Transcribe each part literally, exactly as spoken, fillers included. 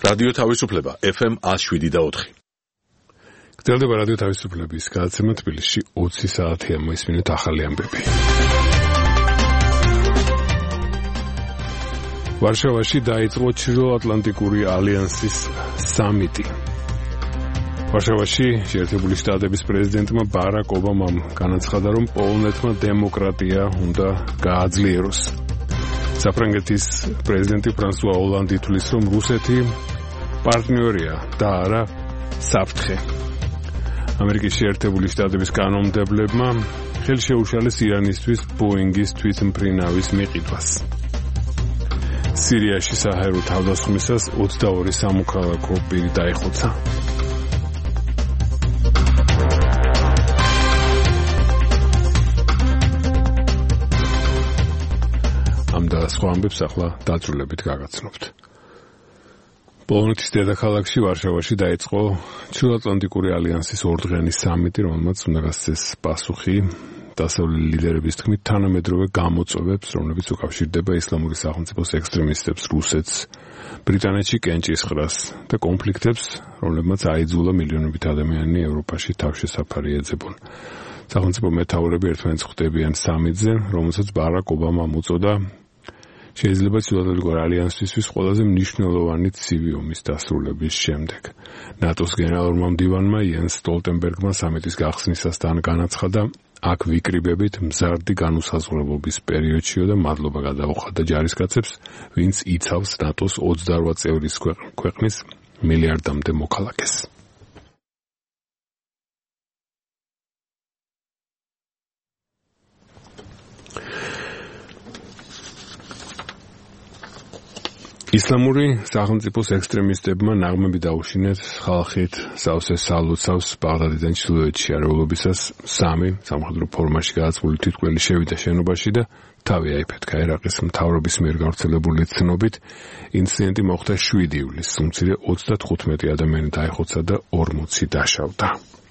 რადიო თავისუფლება ეფ ემ one oh seven point four. გრძელდება რადიო თავისუფლების გადაცემა თბილისში ოცი საათი ამის მინუტ ახალი ამბები. ვარშავაში დაიწყო ჩრდილოატლანტიკური ალიანსის სამიტი. ვარშავაში შეერთებული შტატების პრეზიდენტმა ბარაკ ობამამ განაცხადა, რომ პოლონეთმა დემოკრატია უნდა გააძლიეროს. საფრანგეთის პრეზიდენტი ფრანსუა ოლანდი თვლის, რომ რუსეთი პარტნიორია და არა საფრთხე. ამერიკის შეერთებული შტატების კანონმდებლებმა ხელი შეუშალეს ირანისთვის ბოინგის თვითმფრინავის მიყიდვას. სირიაში საჰაერო თავდასხმისას ოცდაორი სამოქალაქო პირი დაიხოცა. ამ და სხვა ამბებს ახლა დაწვრილებით გაგაცნობთ. პოლონეთის დედაქალაქში ვარშავაში დაიწყო ჩრდილოატლანტიკური ალიანსის ორდღიანი სამიტი, რომელმაც უნდა გასცეს პასუხი დასავლელი ლიდერების თქმით თანამედროვე გამოწვევებს, რომლებიც უკავშირდება ისლამური სახელმწიფოს ექსტრემისტებს, რუსეთს, ბრიტანეთში კენჭისყრას და კონფლიქტებს, რომლებმაც აიძულა მილიონობით ადამიანი ევროპაში თავშესაფარი ეძებონ. სახელმწიფო მეთაურები ერთმანეთს ხვდებიან სამიტზე, რომელსაც ბარაკ ობამამ უწოდა შეიძლება ჩრდილოატლანტიკური ალიანსისთვის ყველაზე მნიშვნელოვანი ცივი ომის დასრულების შემდეგ. ნატოს გენერალურმა მდივანმა იენს სტოლტენბერგმა სამიტის გახსნისასთან განაცხადა, აქ ვიკრიბებით მზარდი განუსაზღვრებლობის პერიოდშიო და მადლობა გადაუხადა ჯარისკაცებს, ვინც იცავს ნატოს ოცდაორ წევრის ქვეყნის მილიარდამდე მოქალაქეს. ისლამური სახელმწიფოს ექსტრემისტებმა ნაღმები დაუშინეს ხალხით სავსე სალოცავს ბაღდადიდან ჩრდილოეთში არეულობისას სამი სამხედრო ფორმაში გადაწყვეტილი თვითმკვლელი შევიდა შენობაში და თავი აიფეთქა. ერაყის მთავრობის მიერ გავრცელებული ცნობით ინციდენტი მოხდა შვიდი ივლისს, უმცირე ოცდათხუთმეტი ადამიანი დაიხოცა და ორმოცი დაშავდა.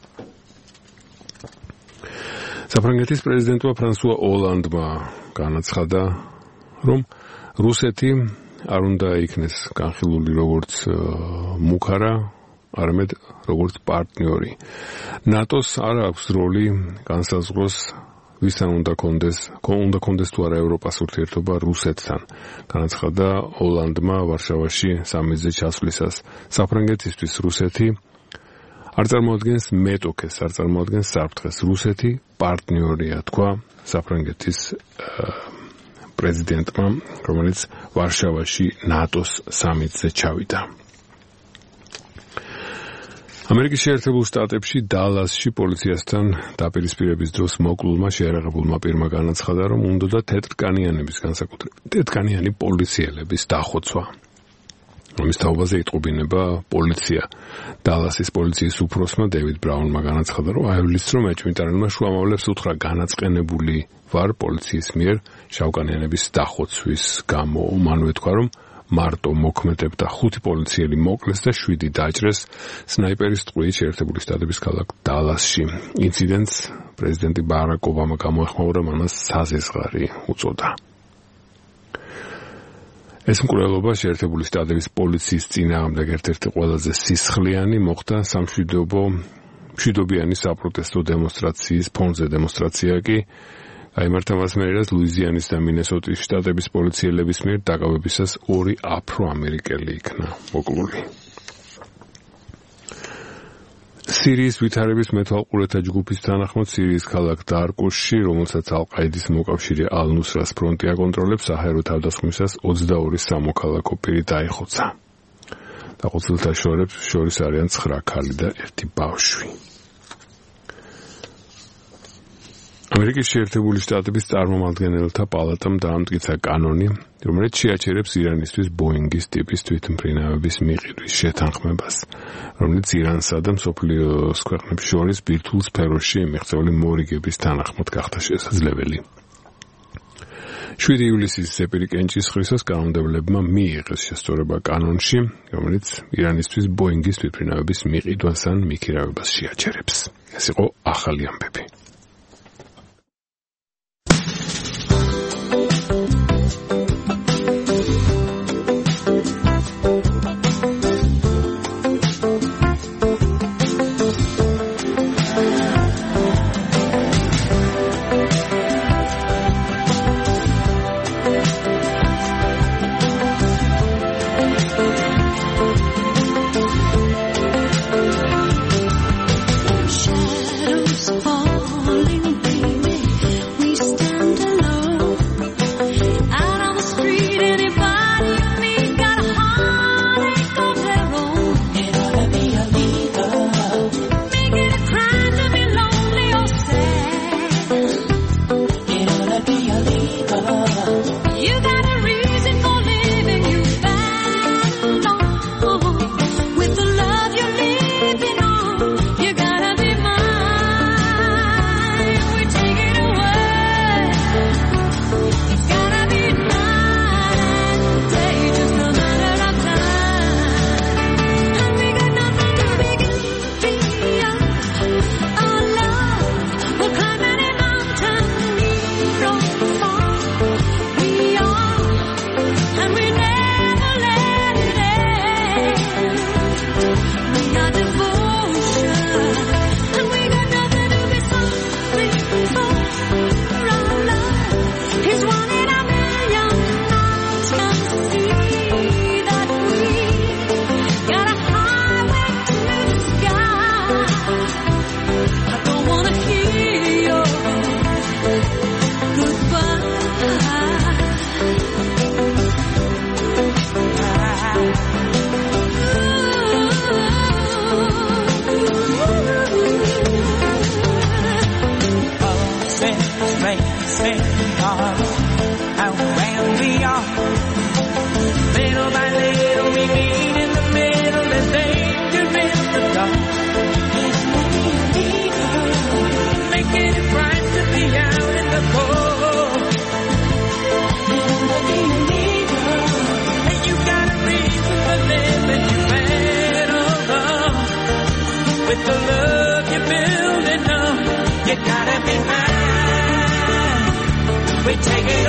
საფრანგეთის პრეზიდენტმა ფრანსუა ოლანდმა განაცხადა, რომ რუსეთი არ უნდა იქნეს განხილული როგორც მუქარა, არამედ როგორც პარტნიორი. ნატოს არ აქვს როლი განსაზღვროს ვისთან უნდა კონდეს, უნდა კონდეს თუ არა ევროპას ურთიერთობა რუსეთთან. განაცხადა ოლანდმა ვარშავაში სამიტზე ჩასვლისას. საფრანგეთისთვის რუსეთი არ წარმოადგენს მეტოქეს, არ წარმოადგენს საფრთხეს. რუსეთი პარტნიორია, თქვა საფრანგეთის პრეზიდენტმა, რომელიც ვარშავაში ნატოს სამიტზე ჩავიდა. ამერიკის შეერთებულ შტატებში დალასში პოლიციასთან დაპირისპირების დროს მოკლულმა შეიარაღებულმა პირმა განაცხადა, რომ უნდოდა თეთრკანიანების განსაკუთრებით თეთრკანიანი პოლიციელების დახოცვა. რომის თაობაზე იტყობინება პოლიცია. დალასის პოლიციის უფროსმა დევიდ ბრაუნმა განაცხადა, რომ აივლის რომ ეჭვმიტანელმა შუამავლებს უთხრა განაწყენებული ვარ პოლიციის მიერ შავკანიანების დახოცვის გამო. მანვე თქვა, რომ მარტო მოქმედებდა ხუთი პოლიციელი მოკლეს და შვიდი დაჭრეს სნაიპერის ტყვიით შეერთებული შტატების ქალაქ დალასში. ინციდენტს პრეზიდენტი ბარაკ ობამა გამოეხმაურა, მას საზესღარი უწოდა. ეს მკვლელობა შეერთებული შტატების პოლიციის წინააღმდეგ ერთ-ერთი ყველაზე სისხლიანი მოხდა სამშვიდობო მშვიდობიანი საპროტესტო დემონსტრაციის ფონზე. დემონსტრაცია კი გაიმართა მას მერე, ლუიზიანის და მინესოტის შტატების პოლიციელების მიერ დაკავებისას ორი აფრო-ამერიკელი იქნა მოკლული. სირიის ვითარების მეთვალყურეთა ჯგუფის თანახმად სირიის ქალაქ დარკუშში, რომელსაც ალ-ყაიდის მოკავშირე ალ-ნუსრას ფრონტი აკონტროლებს, საჰაერო თავდასხმისას ოცდაორი სამოქალაქო პირი დაიხოცა. დახოცილთა შორის არიან ცხრა ქალი და ერთი ბავშვი. ამერიკის შეერთებული შტატების წარმომადგენელთა პალატამ დაამტკიცა კანონი, რომელიც შეაჩერებს ირანისთვის ბოინგის ტიპის თვითმფრინავების მიყიდვის შეთანხმებას, რომელიც ირანსა და მსოფლიოს ქვეყნებს შორის ბირთვულ სფეროში მიღწეული მორიგების თანახმად გახდა შესაძლებელი. შვიდი ივლისის ზეპირი კენჭისყრისას კანონმდებლებმა მიიღეს შესწორება კანონში, რომელიც ირანისთვის ბოინგის თვითმფრინავების მიყიდვას ან მიქირავებას შეაჩერებს. ეს იყო ახალი ამბები. depend on how well we are. Little by little we meet in the middle. There's danger in the dark. Making it right to be out in the cold. And you got a reason for living. You battle on with the love you're building up. You gotta be mine. We take it.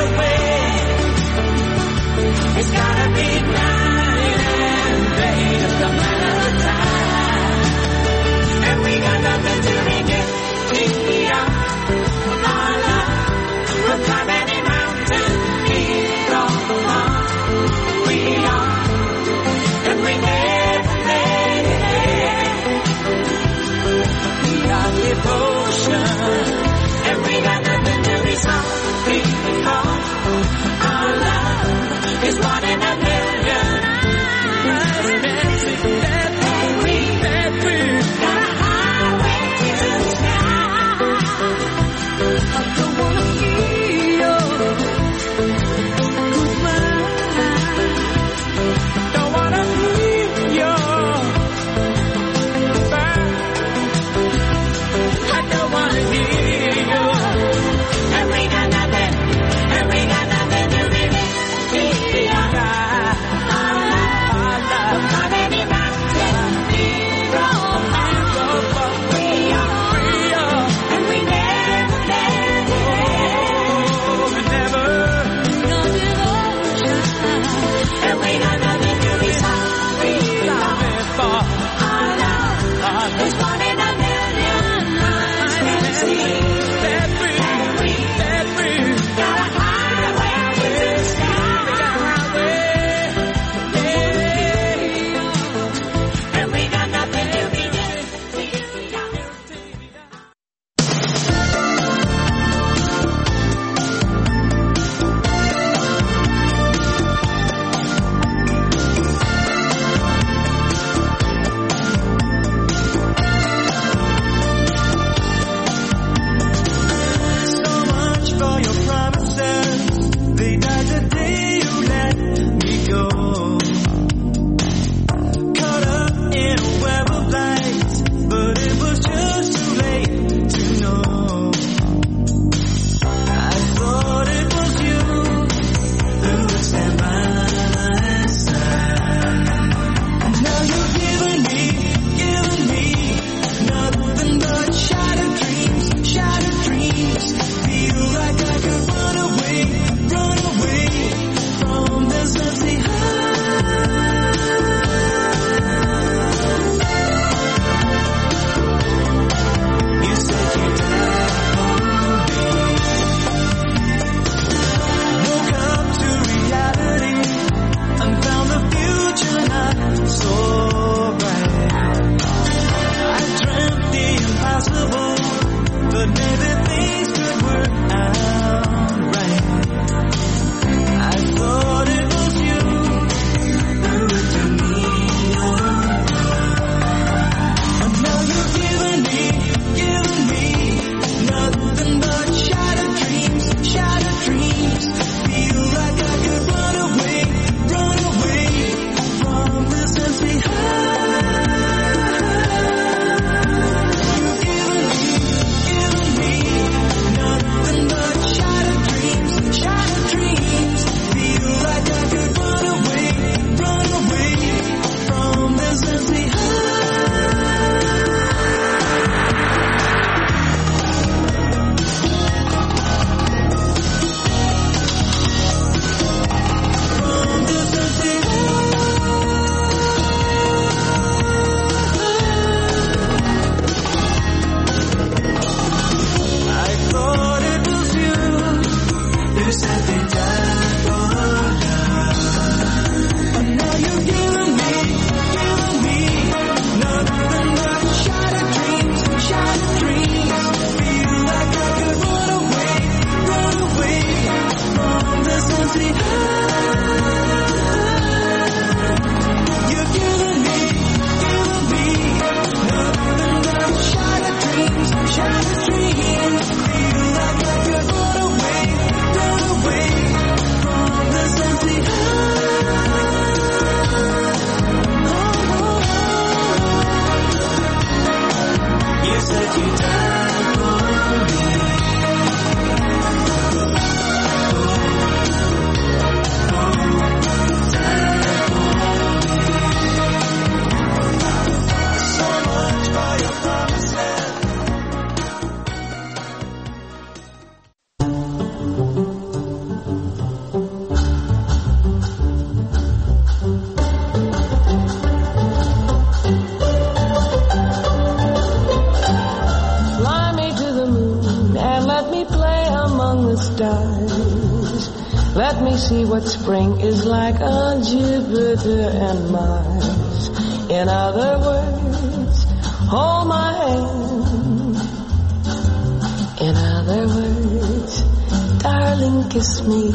the stars. Let me see what spring is like on Jupiter and Mars. In other words, hold my hand. In other words, darling, kiss me.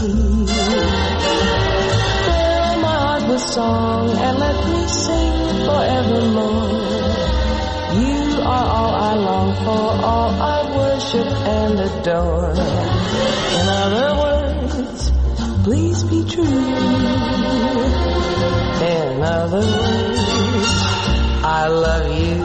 Fill my heart with song and let me sing forevermore. You are all I long for, all I worship and adore. In other words, please be true. In other words, I love you.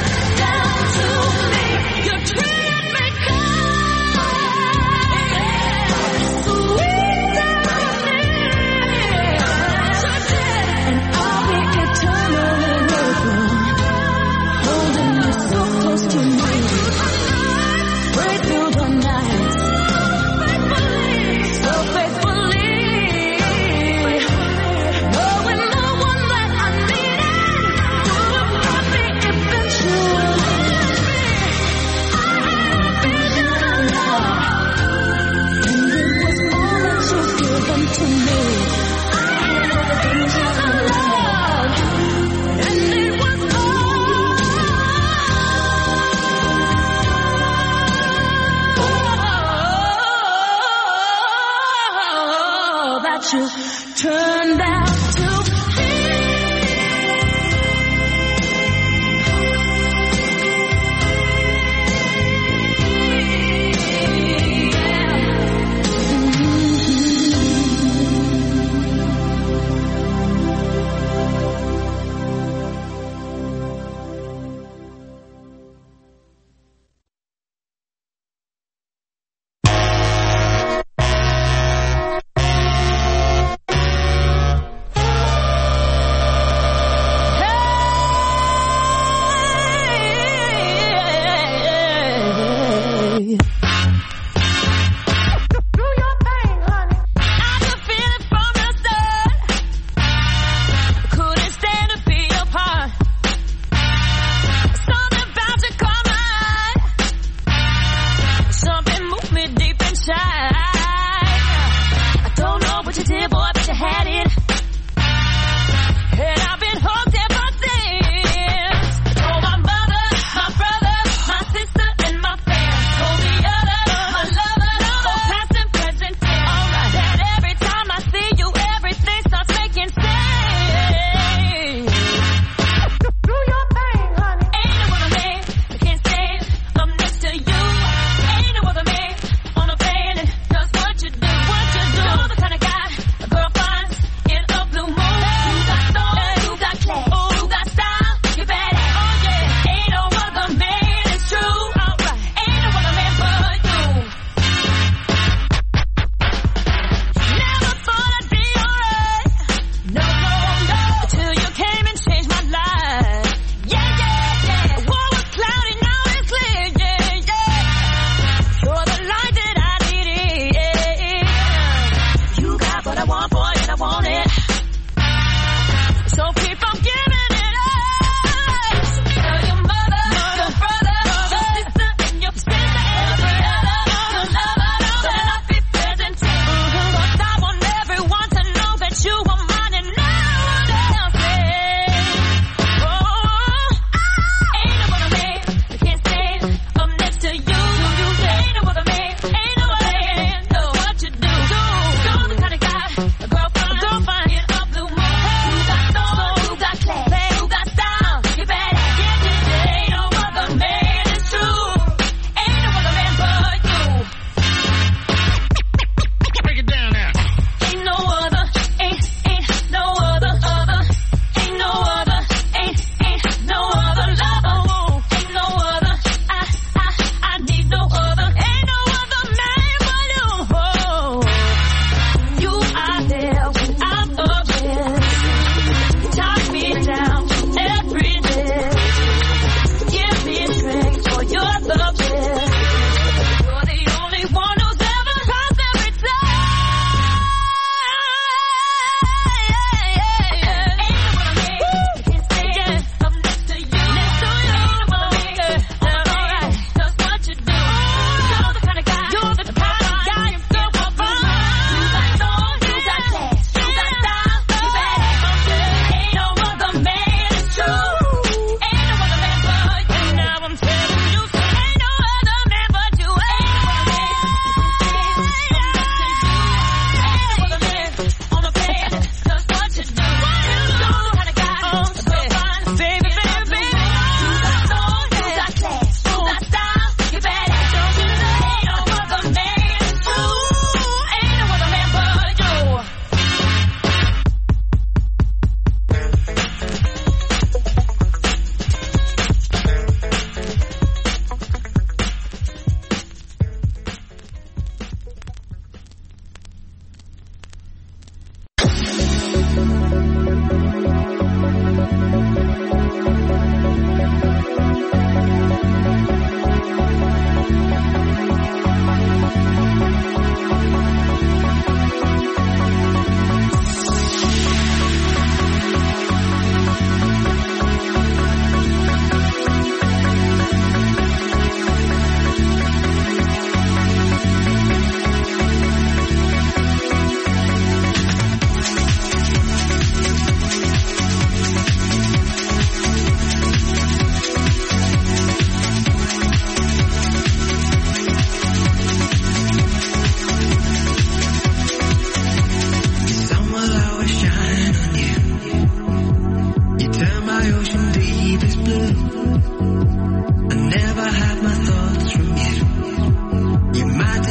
Treat me kind. what you turned out to be.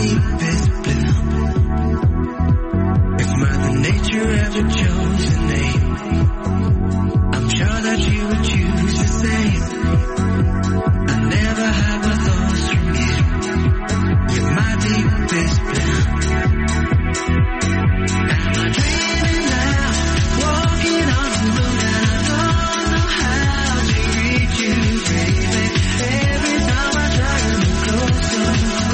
deepest blue. If Mother Nature ever chose a name, I'm sure that you would choose the same. I never hide my thoughts from you. You're my deepest blue. Am I dreaming now, walking on the moon, and I don't know how to reach you, baby. Every time I try to move closer,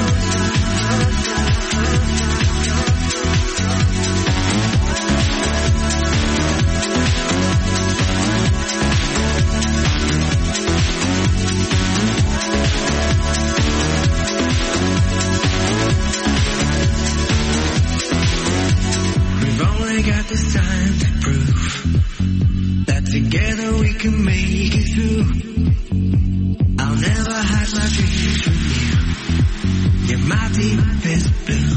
we've only got this time to prove that together we can make it through. I'll never hide my dreams from you. You're my deepest blue.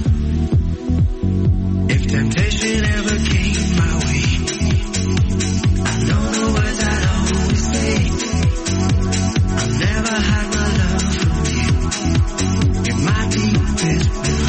If temptation ever came my way, I know the words I'd always say. I'll never hide my love from you. You're my deepest blue.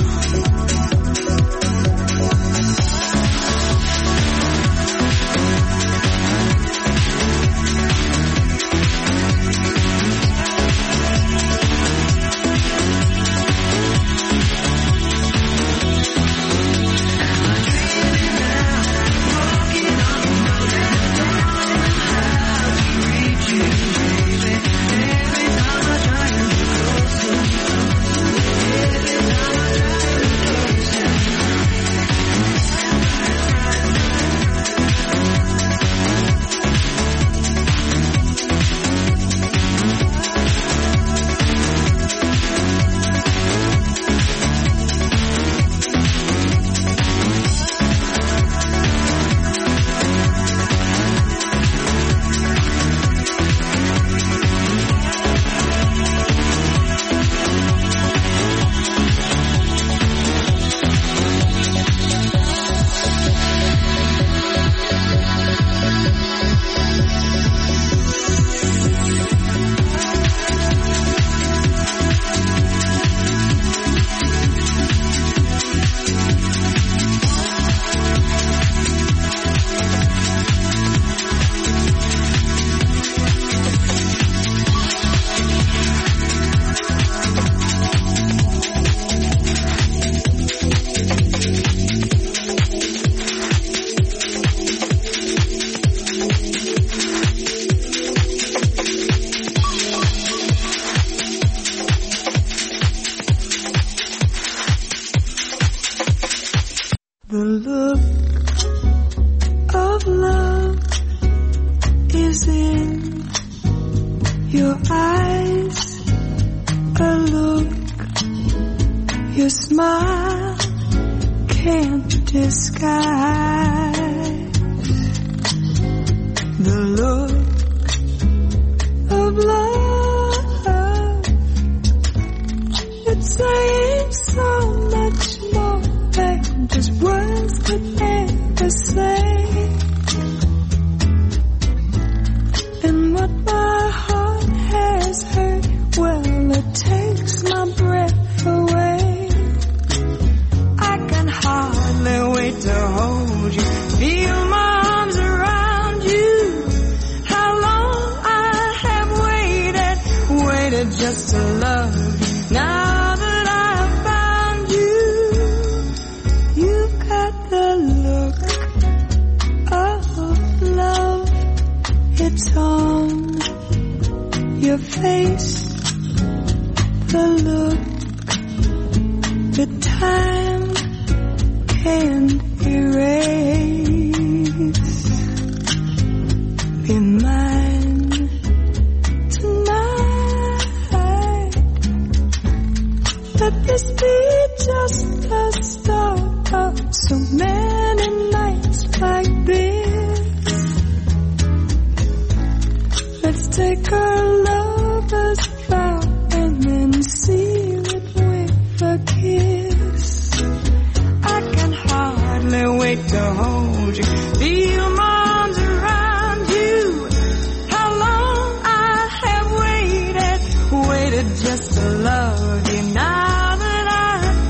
The look of love is in your eyes, a look your smile can't disguise. The look of love, it's saying so much more than just words could ever say. And what my heart has heard, well, it takes my breath away. I can hardly wait to hold you, feel my arms around you. How long I have waited, waited just to love you. Now that I've found you, you've got the look of love. It's on your face, the look that time can't erase. Be mine tonight. Let this be just the start of so many nights like this. Let's take our lover's vow and then seal it with a kiss. I can hardly wait to hold you, feel my arms around you. How long I have waited, waited just to love you. Now that I've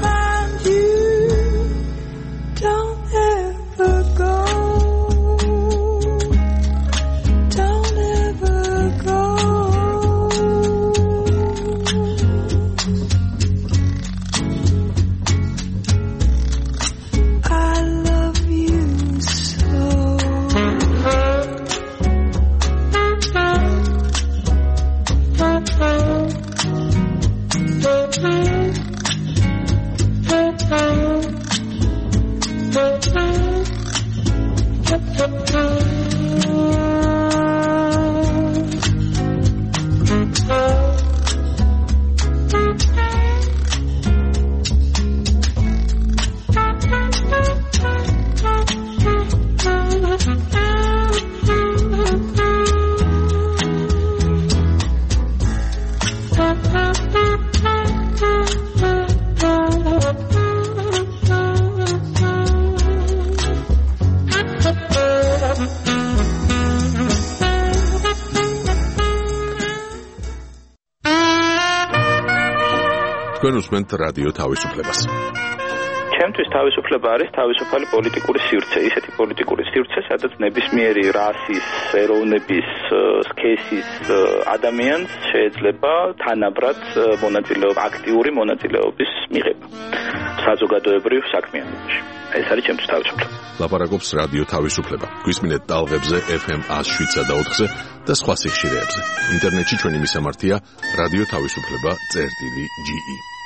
თქვენ უსმენთ რადიო თავისუფლებას. ჩემთვის თავისუფლება არის თავისუფალი პოლიტიკური სივრცე, ისეთი პოლიტიკური სივრცე, სადაც ნებისმიერი რასის, ეროვნების, სქესის ადამიანს შეიძლება თანაბრად მონაწილეობა, აქტიური მონაწილეობის მიღება საზოგადოებრივ საქმიანობაში. ეს არის ჩემთვის თავისუფლება. ლაპარაკობს რადიო თავისუფლება. გვისმინეთ ტალღებზე ეფ ემ one oh seven და four და სხვა სიხშირეებზე. ინტერნეტში ჩვენი მისამართია რადიო თავისუფლება წერტილი ჯი ი.